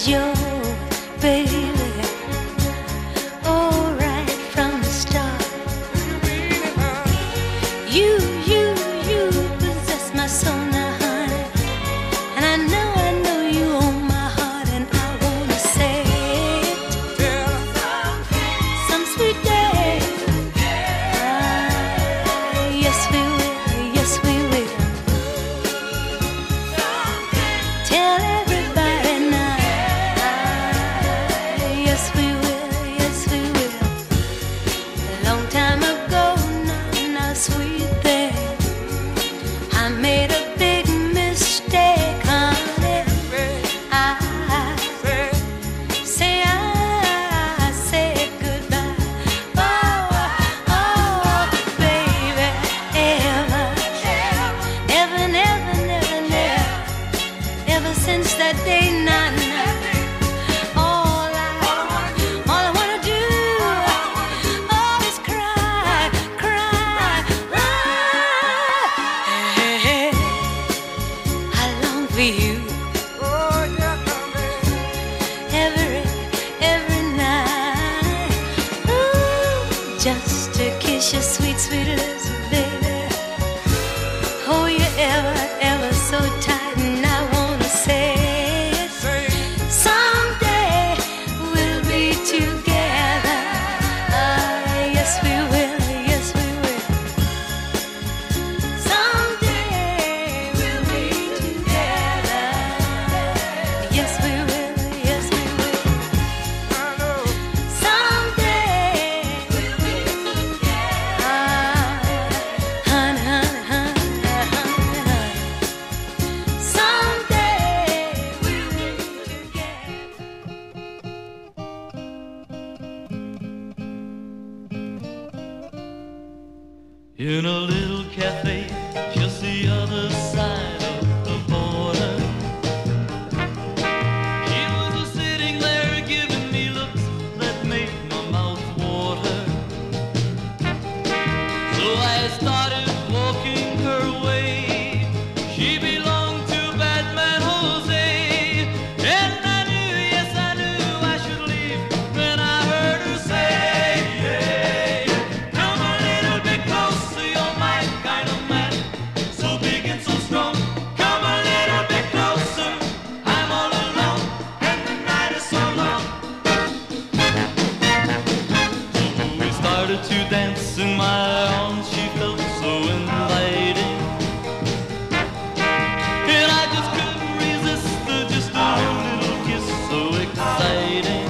your baby. Oh, right from the start. You possess my soul now, honey. And I know you own my heart, and I wanna say it some sweet day. Yes we will, yes we will. Tell everybody now. Yes we will, yes we will. A long time ago now, sweet thing, I made a big mistake, honey. I said goodbye. Oh, baby, ever since that day, all I wanna do, is cry. Hey, I long for you every night. Ooh, just to kiss your sweet lips, baby. Hold you ever so tight, and I wanna say it. Someday we'll be together. Yes we will, yes we will. Someday we'll be together. Yes we will, yes we will. Someday we'll be together. Honey. Someday we'll be together. In a little cafe just the other side of the border, she was sitting there giving me looks that made my mouth water. So I started walking her way. She belonged to Batman Jose, and I knew, yes I knew I should leave when I heard her say, come a little bit closer, you're my kind of man, so big and so strong. Come a little bit closer, I'm all alone, and the night is so long. So we started to dance in my arms, she felt so inviting, and I just couldn't resist just a little kiss so exciting.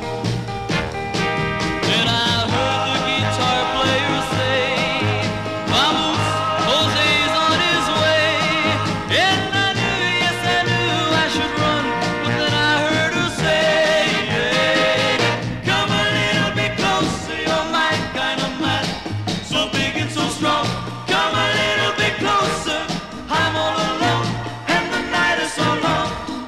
Then I heard the guitar player say, vamos, Jose's on his way. And I knew, yes I knew I should run, but then I heard her say, come a little bit closer, you're my kind of man, so big and so strong. Come a little bit closer, I'm all alone, and the night is so long.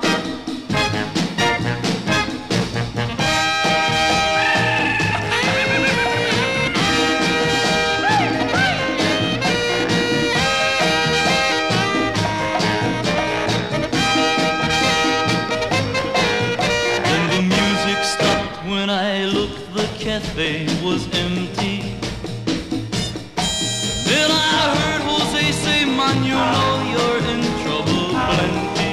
Then the music stopped when I looked, the cafe was empty. Then I heard Jose say, man, you know you're in trouble plenty.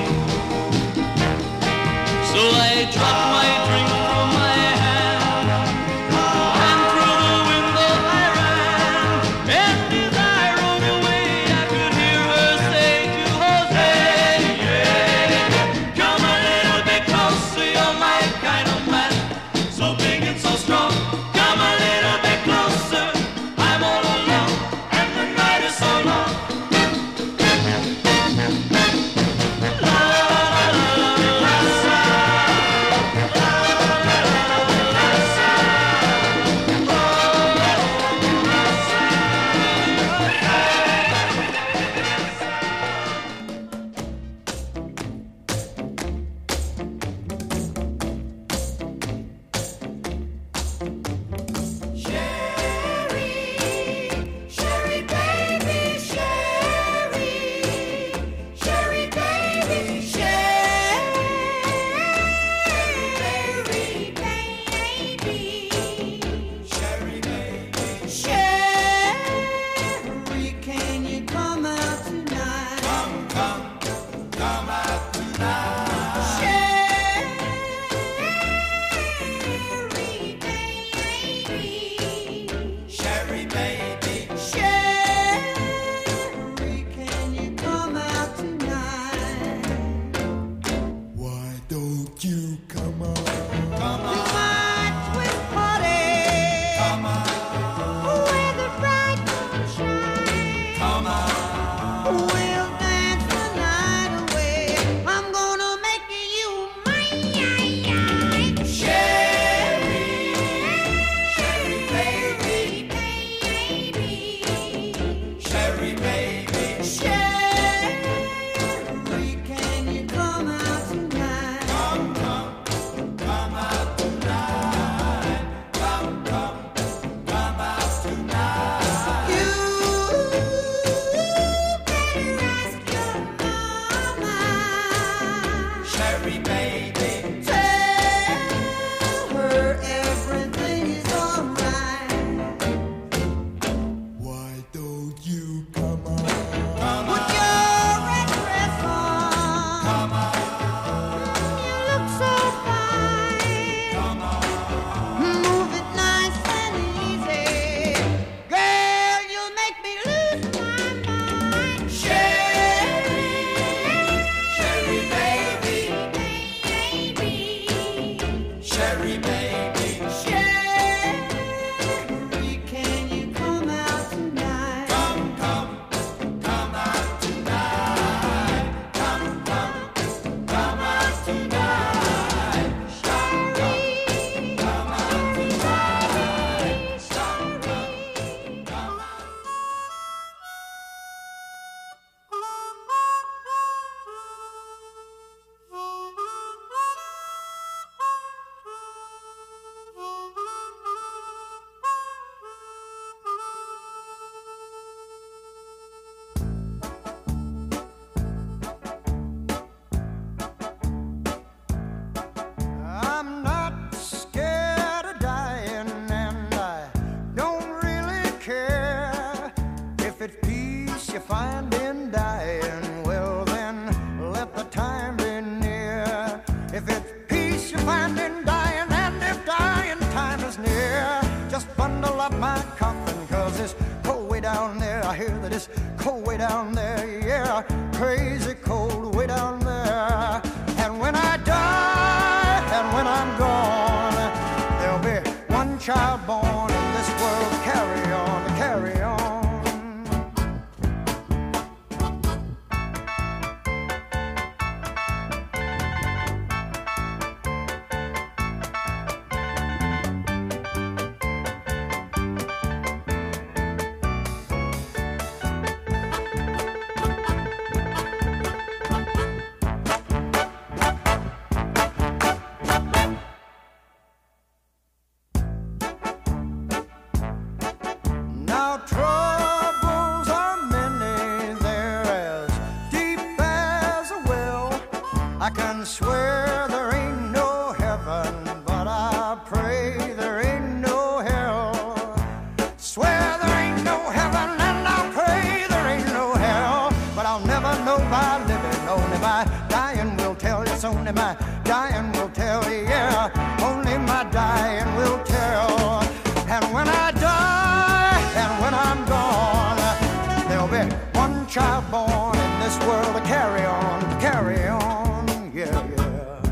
So I dropped my drink from my hand, and through the window I ran. And as I rode away, I could hear her say to Jose, come a little bit closer, you're my kind of man, so big and so strong. Come a little bit closer, I'm all alone, and the night is so long. don't you come on? Come on. Twist party. Come on. Where the bright moon shines. Come on. We'll dance the night away. I'm gonna make you mine. Sherry, Sherry baby, Sherry baby, Sherry, can you come out tonight? come out tonight. Come out tonight. You better ask your mama. Sherry baby, Tell her everything is alright. why don't you come on? Put your red dress on. Come on, You look so fine. come on. Move it nice and easy. Girl, you'll make me lose my mind. Sherry, Sherry baby, Sherry baby, Sherry, can you come out tonight? come out tonight. Come out tonight. I'm not scared of dying, and I don't really care if it's peace you find in dying. Well, then let the time be near. If it's peace you find in dying, and if dying time is near, just bundle up my coffin, 'cause it's cold way down there. I hear that it's cold way down there, yeah, crazy cold way down there. And when I die, and when I'm gone, there'll be one child born in this world. Carry on, carry on. Now troubles are many, they're as deep as a well. I can swear there ain't no heaven, but I pray there ain't no hell. Swear there ain't no heaven, and I pray there ain't no hell. But I'll never know by living, only my dying will tell. Yes, only my dying will tell, yeah, only my dying will tell. And when I die, and when I'm gone, there'll be one child born in this world to carry on, yeah, yeah.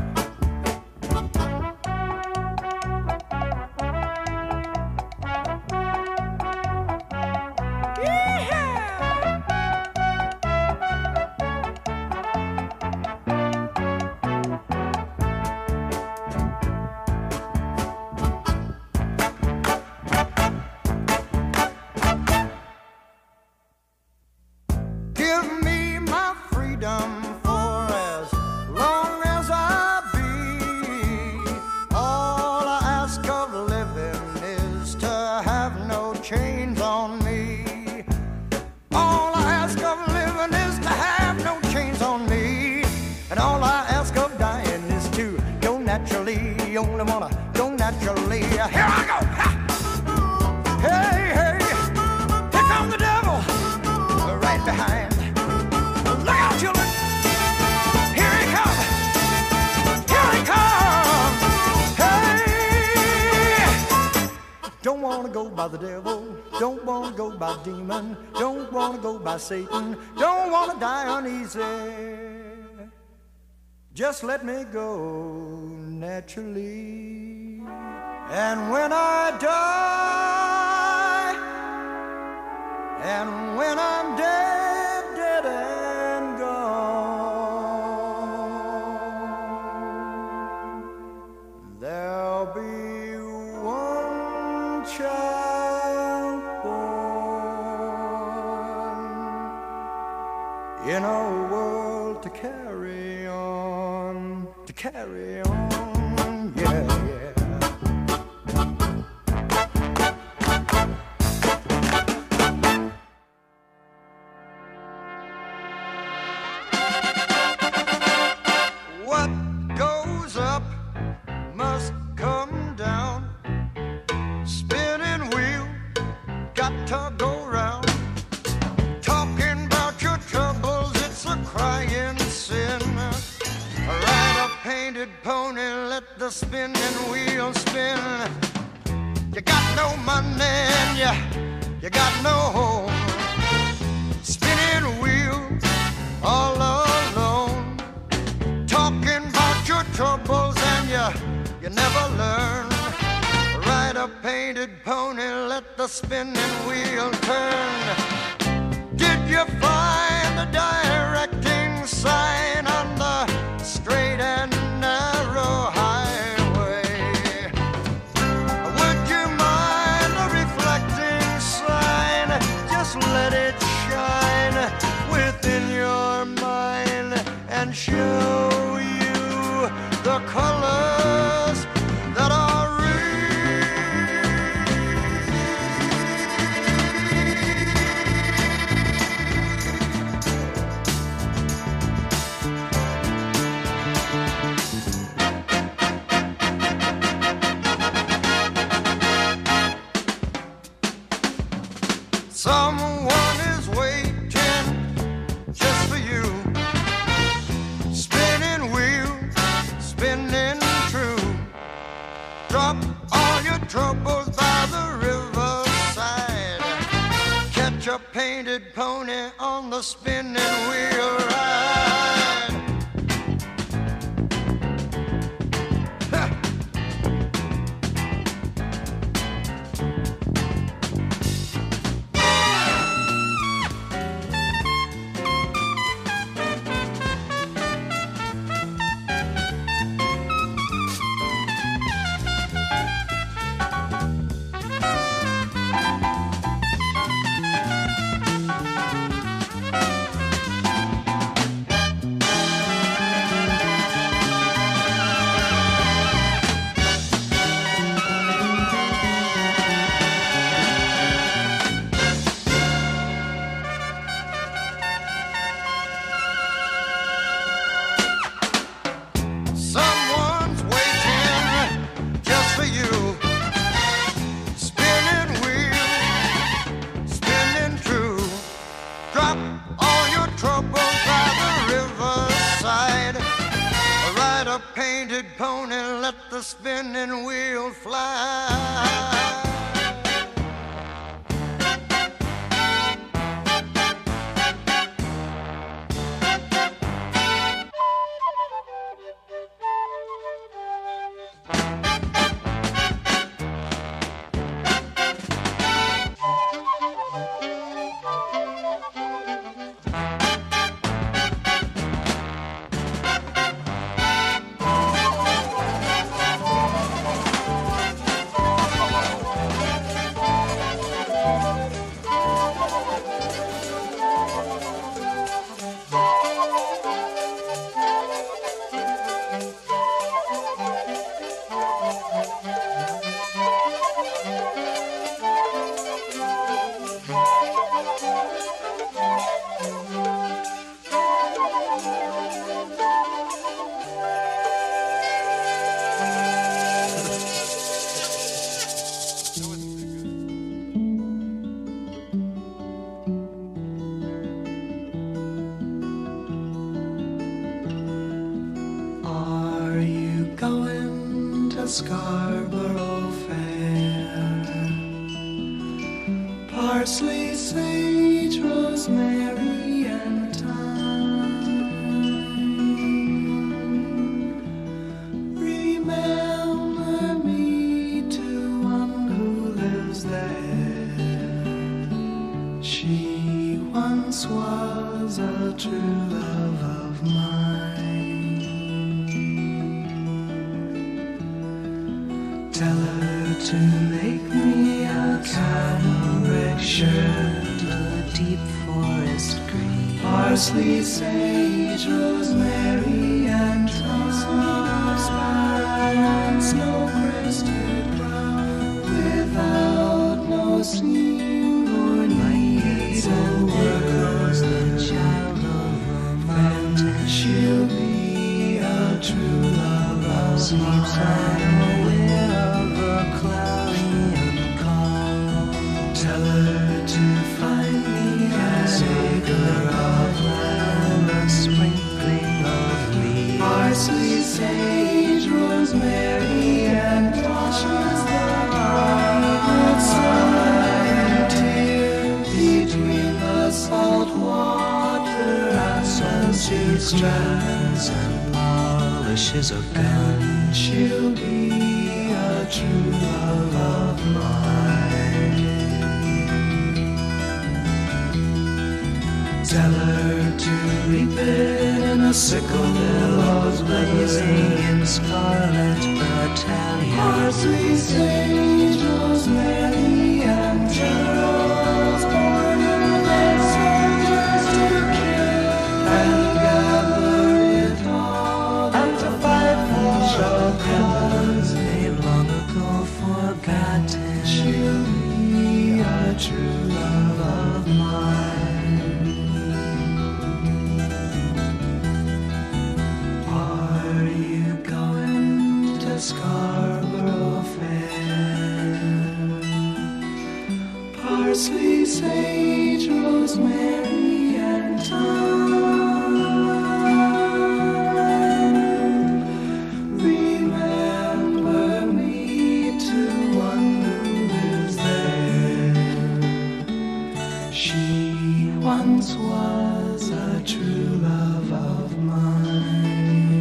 Give me my freedom for as long as I be. All I ask of living is to have no chains on me. All I ask of living is to have no chains on me. And all I ask of dying is to go naturally. You only wanna go naturally. Here I go! Ha! Hey, hey! Here comes the devil! Right behind. Look out, children! Here he comes! Here he comes! Hey! Don't wanna go by the devil. Don't wanna go by demon. Don't wanna go by Satan. Don't wanna die uneasy. Just let me go. naturally. And when I die, and when I'm dead, dead and gone, there'll be one child born in a world to carry on, yeah, yeah. What goes up must come down. Spinning wheel, got to go round. Talking about your troubles, it's a crying sin. Ride a painted pony, let the spinning wheel spin. You got no money and you got no home. Spinning wheel, all alone. Talking about your troubles and you never learn. Ride a painted pony, let the spinning wheel turn. Did you find the directing sign on the straight and narrow highway? Would you mind a reflecting sign? Just let it shine within your mind and show you the colors that are someone is waiting just for you. Spinning wheel, spinning true. Drop all your troubles by the riverside. Catch a painted pony on the spinning wheel ride. Ha! Someone's waiting just for you. Spinning wheel, spinning true. Drop all your troubles by the riverside. Ride a painted pony, let the spinning wheel fly. Scarborough Fair. Parsley, sage, rosemary, and thyme. Remember true love of mine. Tell her to make me a camel shirt, the deep forest green, parsley, sage, rosemary, and thyme, and snow-crested brown, without no seam or needs and workers, the child of the mountain. She'll be a true love of Sleeps mine. unaware of a cloudy and calm. Tell her to find me an acre of land, A sprinkling of leaves, parsley, sage, rosemary, and Tasha's the private sunlight here between the salt water and she strands and polishes a gun. she'll be a true love of mine. Tell her to reap it in a sickle, billows Blazing in scarlet battalion, parsley, sage, rosemary, and generals born in their soldiers to kill and gather it all and to fight for our cause. they've long ago forgotten. She'll be a true love of mine. Are you going to Scarborough Fair? Parsley, sage, rosemary, and thyme. Remember me to one who lives there. She once was a true love of mine.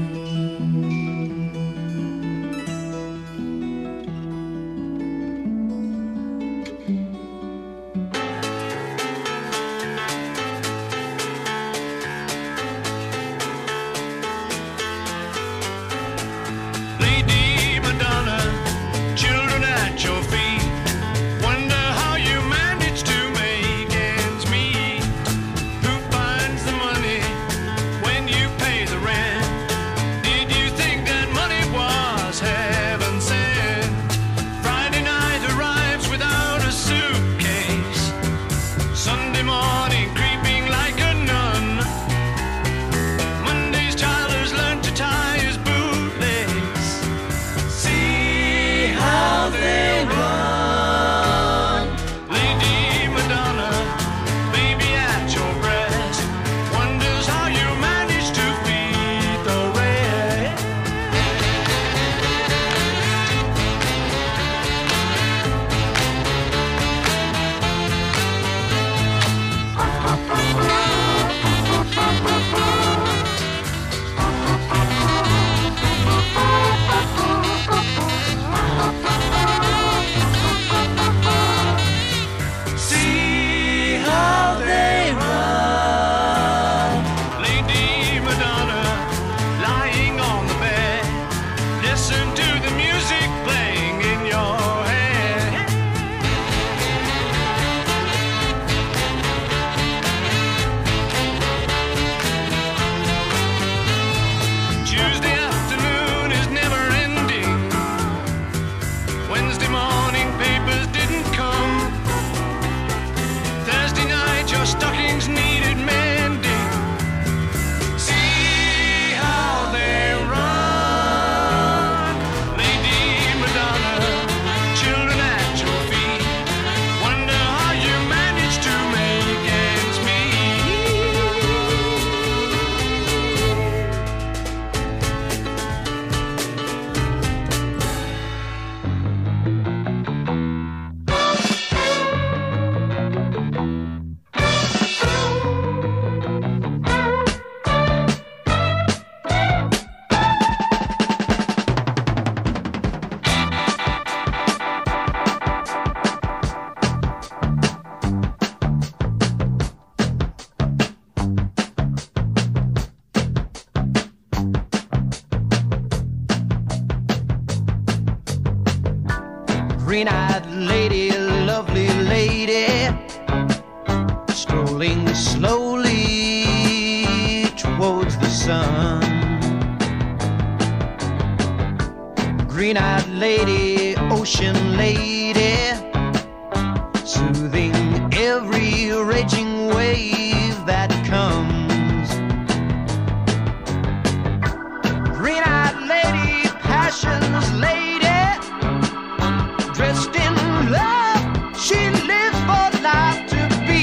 green-eyed lady, lovely lady, strolling slowly towards the sun. Green-eyed lady, ocean lady, soothing every raging wave that comes. Green-eyed lady, passion's lady, dressed in love, she lives for life to be.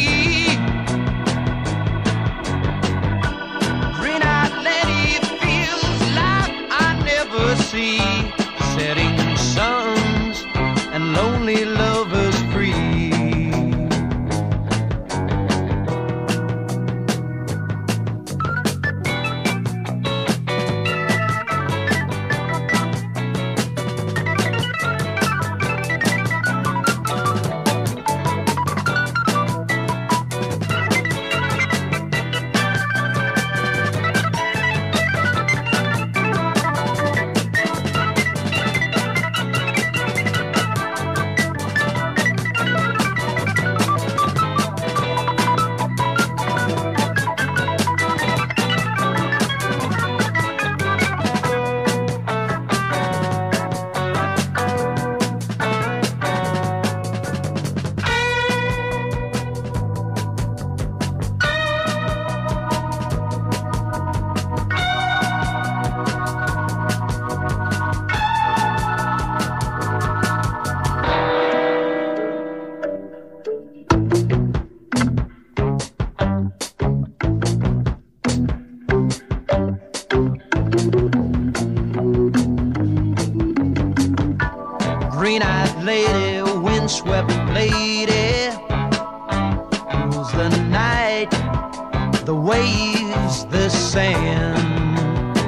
Green-eyed lady feels life I never see, setting suns and lonely lovers free. Green-eyed lady, windswept lady, rules the night, the waves, the sand.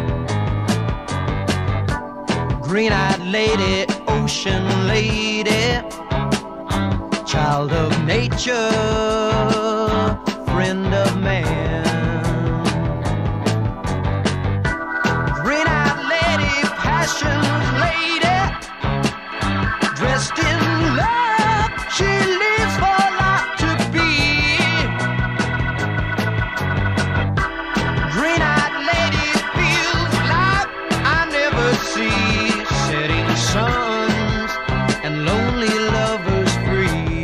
Green-eyed lady, ocean lady, child of nature, friend of man. Green-eyed lady, passion's lady, dressed in love, she lives for life to be. Green-eyed lady feels life I never see, setting suns and lonely lovers free.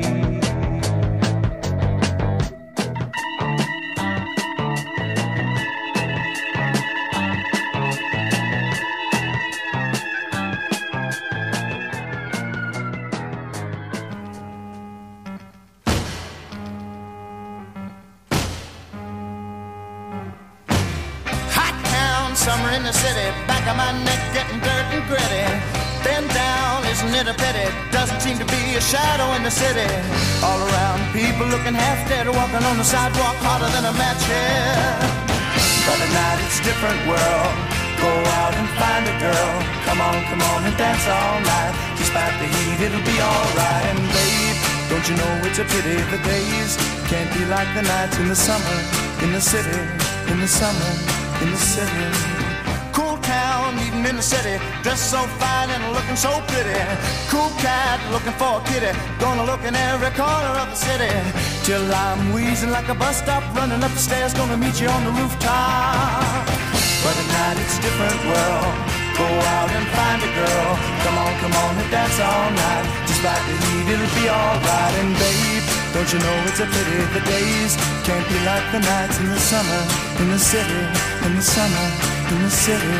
Hot town, summer in the city, back of my neck getting dirt and gritty. Bend down, isn't it a pity? Doesn't seem to be a shadow in the city. All around, people looking half dead, walking on the sidewalk hotter than a match here. But at night it's different world. Go out and find a girl. Come on and dance all night. Despite the heat, it'll be alright. And babe, don't you know it's a pity the days can't be like the nights in the summer, in the city, in the summer, in the city. Cool town, eating in the city, dressed so fine and looking so pretty. Cool cat, looking for a kitty, gonna look in every corner of the city. Till I'm wheezing like a bus stop, running up the stairs, gonna meet you on the rooftop. But at night it's a different world. Go out and find a girl. Come on and dance all night. Despite the heat, it'll be alright. And babe, don't you know it's a pity the days can't be like the nights in the summer, in the city, in the summer, in the city.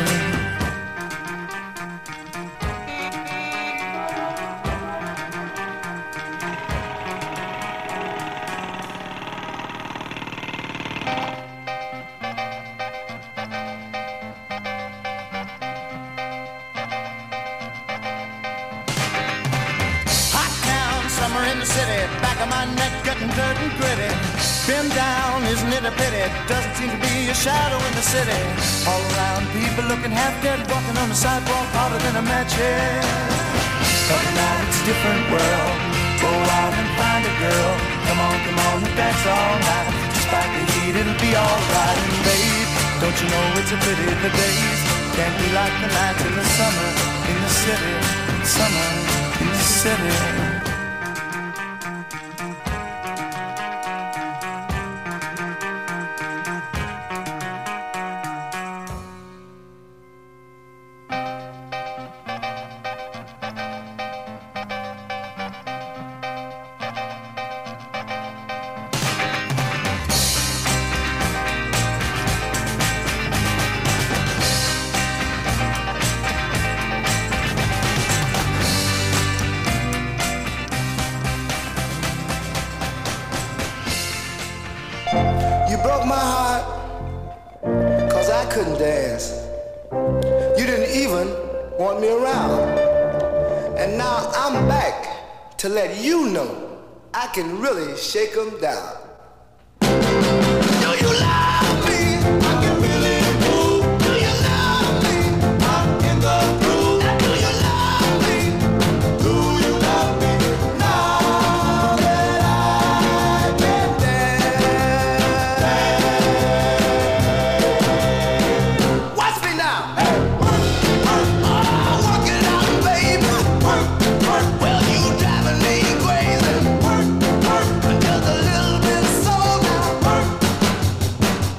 In the city, back of my neck getting dirt and gritty. Been down, isn't it a pity? Doesn't seem to be a shadow in the city. All around, people looking half dead, walking on the sidewalk hotter than a match head. But now it's a different world. Go out and find a girl. Come on and dance all night. Despite the heat, it'll be alright. And babe, don't you know it's a pity the days can't be like the nights in the summer, in the city, summer, in the city. couldn't dance. You didn't even want me around. And now I'm back to let you know I can really shake 'em down. Do you love me? I can really move. Do you love me? I'm in the groove. Do you love me? Do you love me? Now that I can dance. Watch me now. Hey, work, work, oh, work it out, baby. Work, work. Well, you driving me crazy. Work, work. Just a little bit soul now. Work.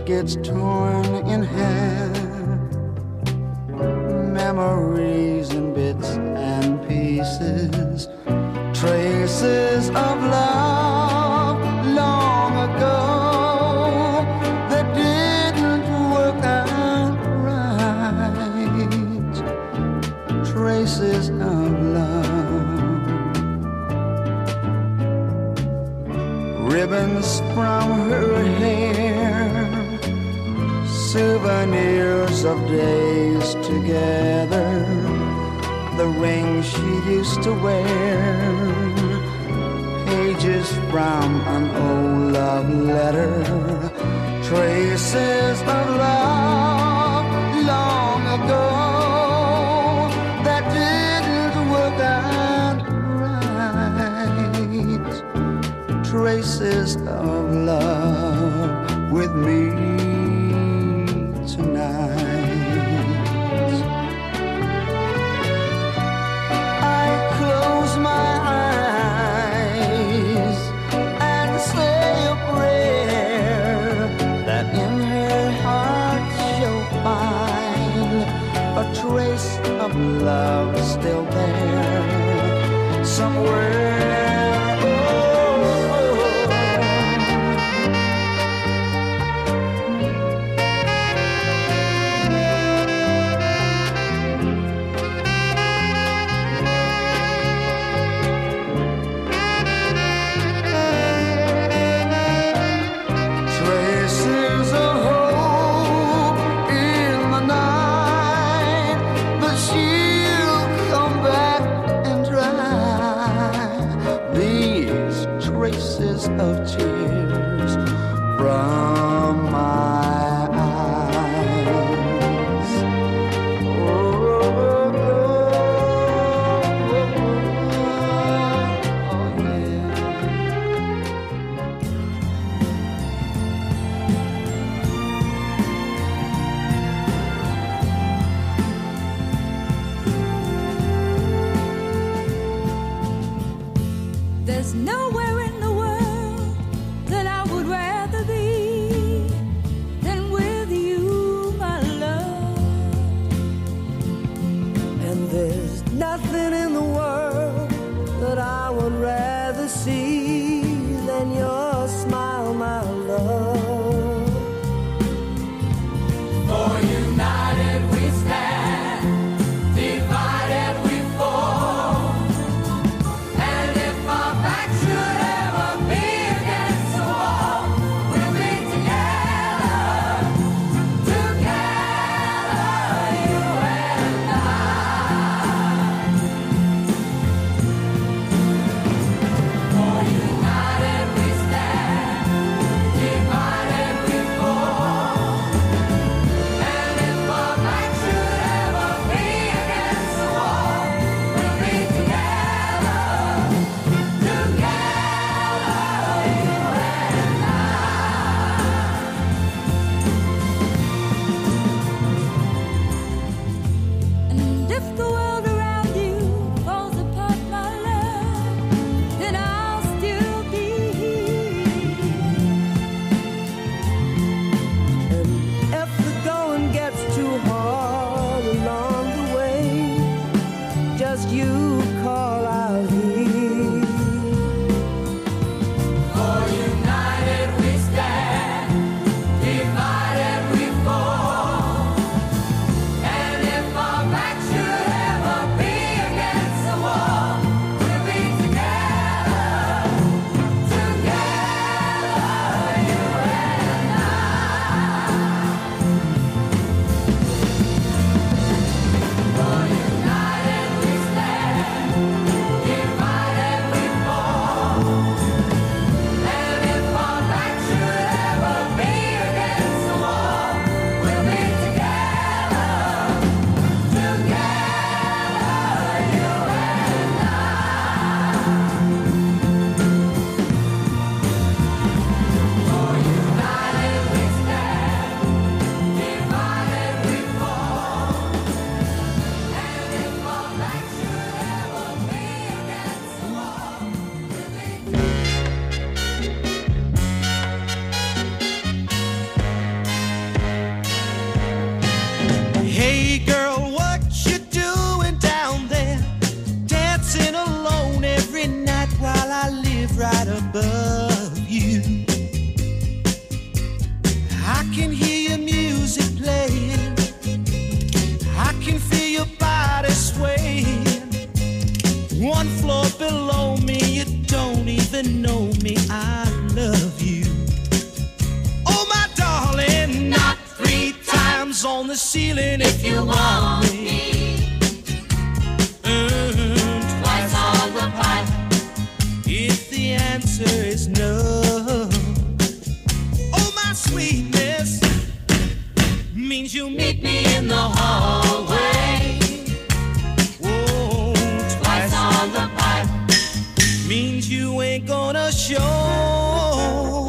gets torn in half, memories in bits and pieces, traces of love long ago that didn't work out right, traces of love, ribbons from her hair, souvenirs of days together, the ring she used to wear, pages from an old love letter, traces of love long ago that didn't work out right, traces of love with me tonight. I close my eyes and say a prayer that in her heart she'll find a trace of love still there somewhere. Of tears from my eyes. Oh, yeah. There's nowhere in the world that I would rather be can hear your music playing. I can feel your body swaying. One floor below me, you don't even know me. I love you. Oh, my darling, not 3 times on the ceiling if you want me. Twice on the pipe if the answer is no. Oh, my sweetness means you meet me in the hallway. Oh, twice on the pipe means you ain't gonna show.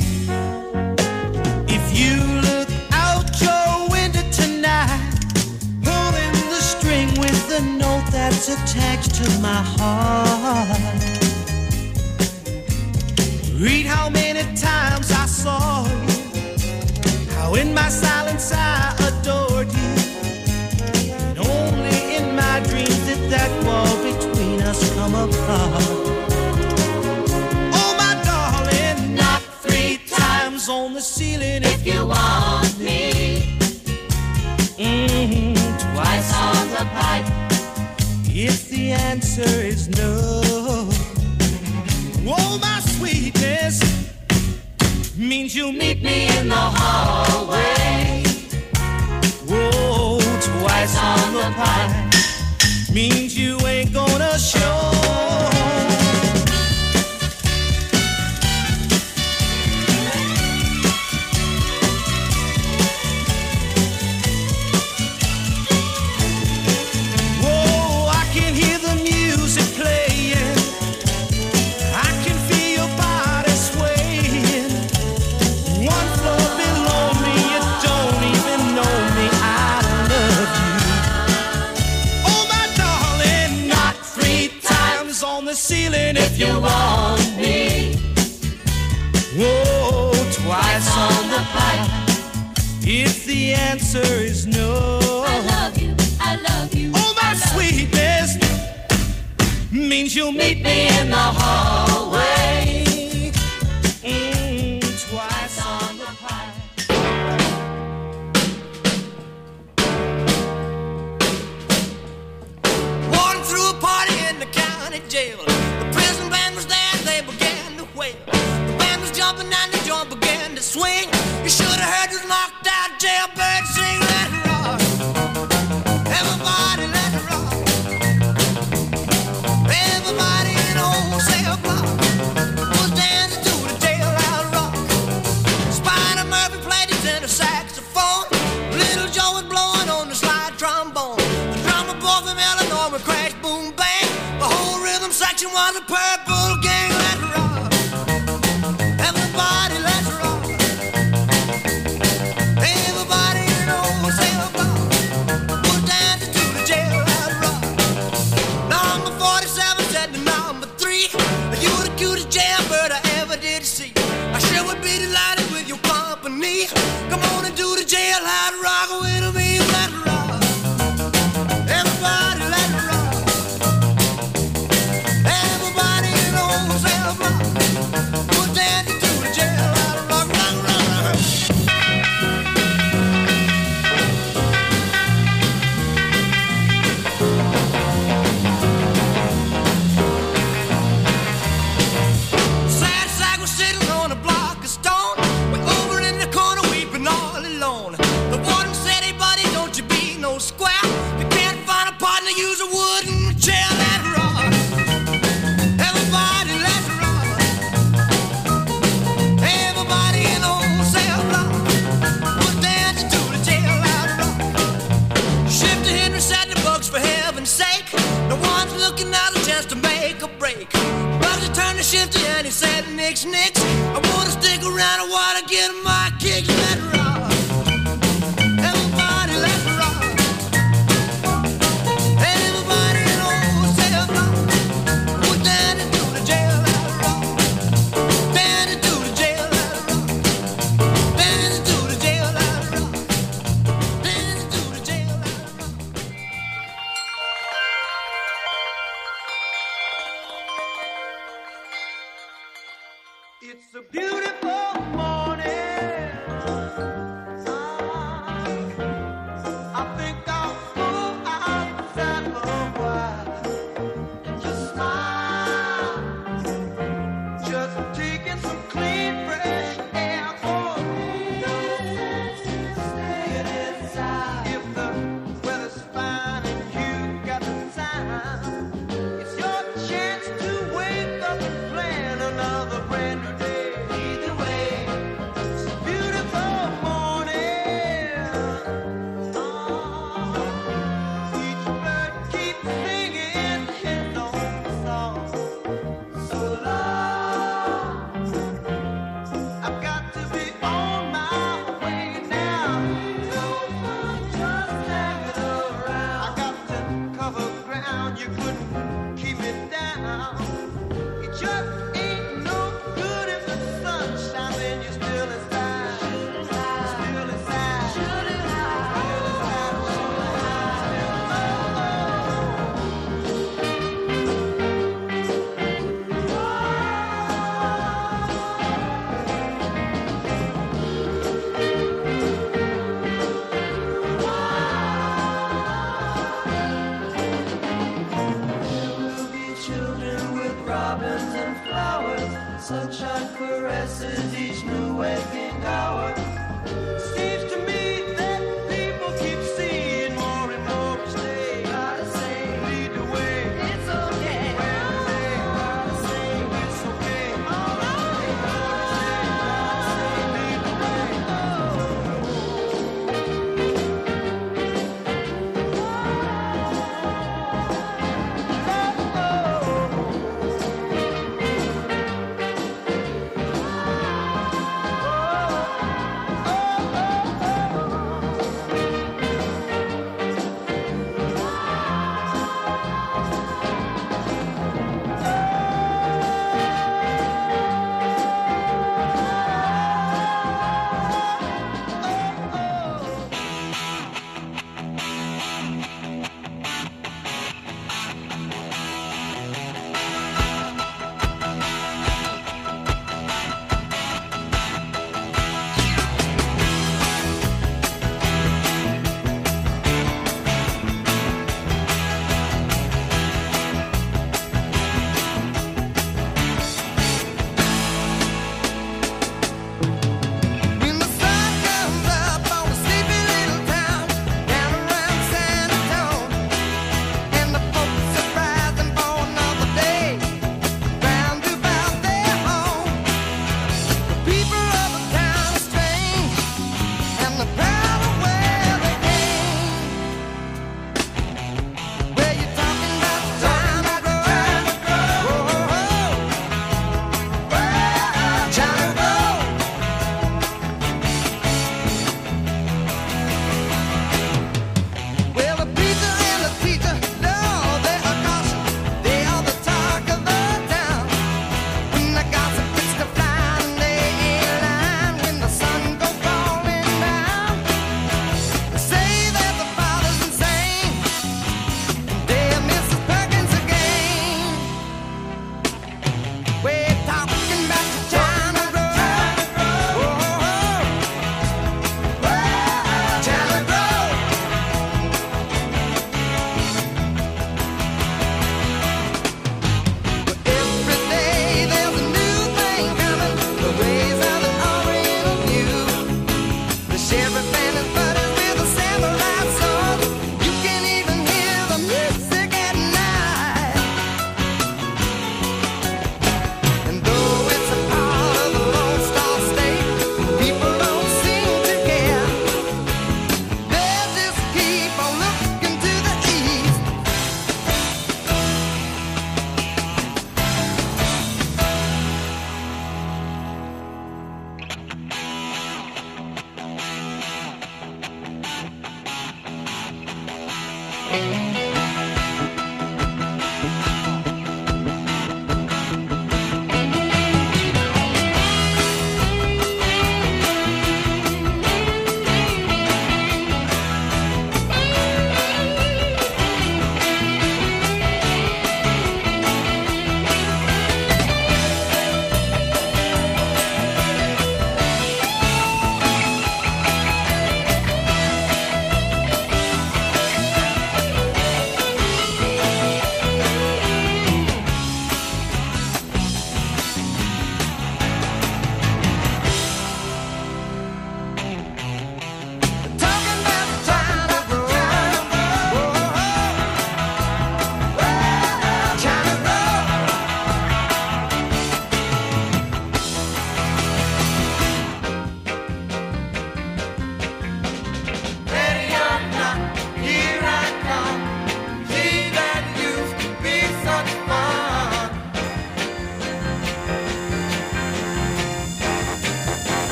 If you look out your window tonight, pulling the string with the note that's attached to my heart, read how many times I saw you, how in my silence I adored you, and only in my dreams did that wall between us come apart. Oh, my darling, knock 3 times on the ceiling if you want me. Twice on the pipe if the answer is no. Oh, my sweetness means you'll meet me in the hallway. Oh, twice on the pipe means you ain't gonna show. Ceiling if you want me. Whoa, twice on the pipe if the answer is no. I love you, I love you. Oh, my sweetness means you'll meet me in the hallway. Twice on the pipe. Walking through a party in the county jail. The prison band was there, they began to wail. The band was jumping and the joint began to swing. You should have heard this knocked out jailbird sing. Let it rock, everybody let it rock. Everybody in the wholesale block was dancing to the jailhouse rock. Spider Murphy played his tenor saxophone. Little Joe was blowing on the slide trombone. The drummer boy from Illinois would crash, boom, bang. The whole rhythm section was a purple gang. Let's rock, everybody, let's rock. Everybody in the wholesale block was dancing to the jailhouse rock. Number 47 said to number 3, you were the cutest jailbird I ever did see. I sure would be delighted with your company. Come on and do the jailhouse rock with me. Let's rock, everybody, let's rock. Everybody passes each new waking hour. Seems to me that people keep seeing more and more each day. Gotta say, Lead the way. it's okay. Gotta say, It's okay. Lead the way.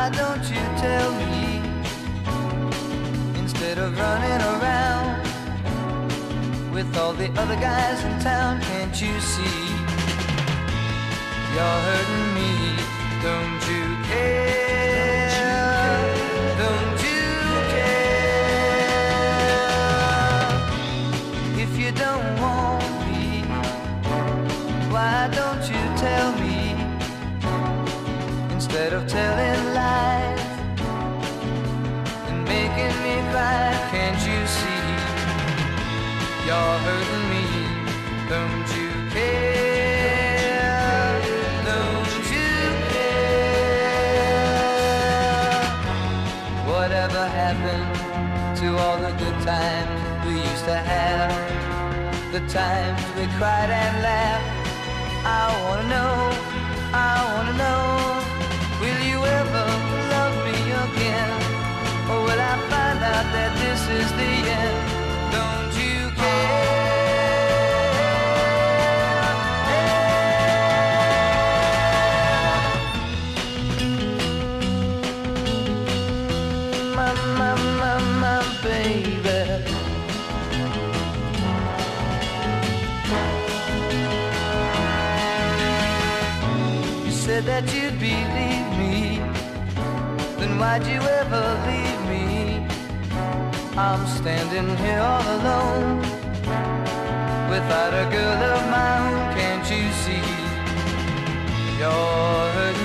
Why don't you tell me instead of running around with all the other guys in town? Can't you see you're hurting me? Don't you care? Don't you care? If you don't want me, why don't you tell me instead of telling lies and making me cry? Can't you see you're hurting me? Don't you care? Don't you care? Whatever happened to all the good times we used to have? The times we cried and laughed. I wanna know, I wanna know, will you ever love me again? Or will I find out that this is the end? Don't you care? My baby. You said that you'd believe me, then why'd you ever leave me? I'm standing here all alone, without a girl of my own. Can't you see you're hurting